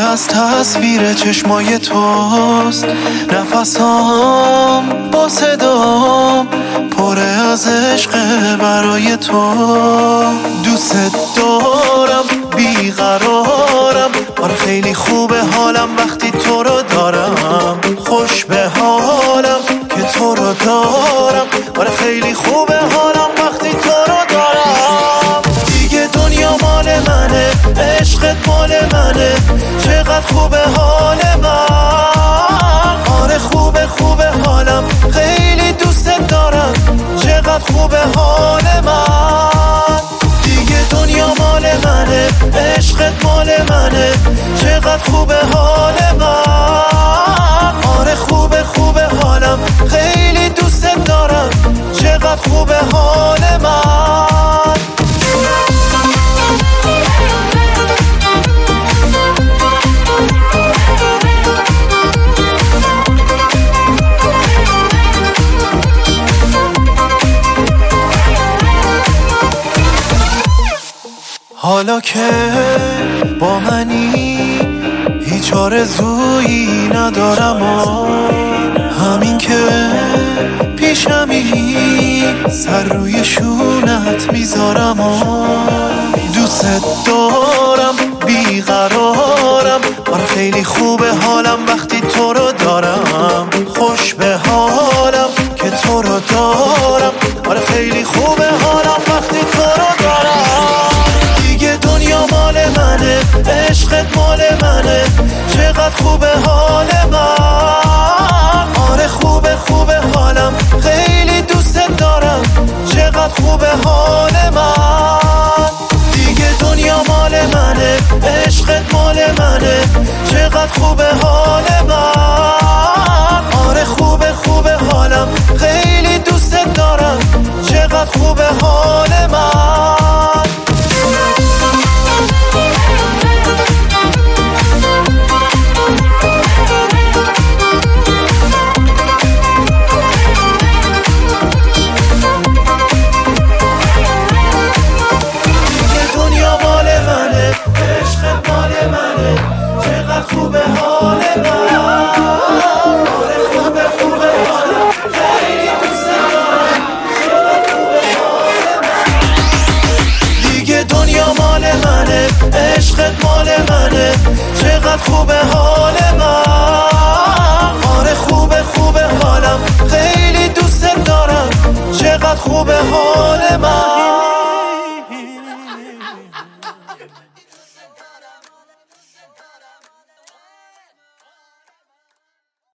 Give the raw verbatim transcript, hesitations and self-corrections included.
از تصویر چشمای توست. نفسام با صدام پره از عشق برای تو. دوست دارم بیقرارم، آره خیلی خوبه حالم وقتی تو رو دارم. خوش به حالم که تو رو دارم، آره خیلی خوبه حالم وقتی تو رو دارم. دیگه دنیا مال منه، عشقت مال منه، چقدر خوبه حال من. آره خوبه خوبه حالم، خیلی دوست دارم، چقدر خوبه حال من. دیگه دنیا مال منه، عشقت مال منه، چقدر خوبه حال من. آره خوبه خوبه حالم، خیلی دوست دارم، چقدر خوبه حال من. حالا که با منی هیچ آرزویی ندارم و همین که پیشمی سر روی شونت میذارم و دوست دارم بیقرارم، آره خیلی خوبه حالم وقتی تو رو دارم. خوش به حالم که تو رو دارم، آره خیلی خوبه حالم وقتی تو رو دارم. دنیا مال منه، عشقت مال منه، چقدر خوبه حال من. آره خوبه خوبه حالم، خیلی دوست دارم، چقدر خوبه حال من. دیگه دنیا مال منه، عشقت مال منه، چقدر خوبه حال من. آره خوبه خوبه حالم، خیلی دوست دارم، چقدر خوبه حال من. خوبه حال من، آره خوبه خوبه حالم، خیلی دوست دارم، چقدر خوبه حال من. دیگه دنیا مال منه، عشقت مال منه، چقدر خوبه حال من. آره خوبه خوبه حالم، خیلی دوست دارم، چقدر خوبه حال من.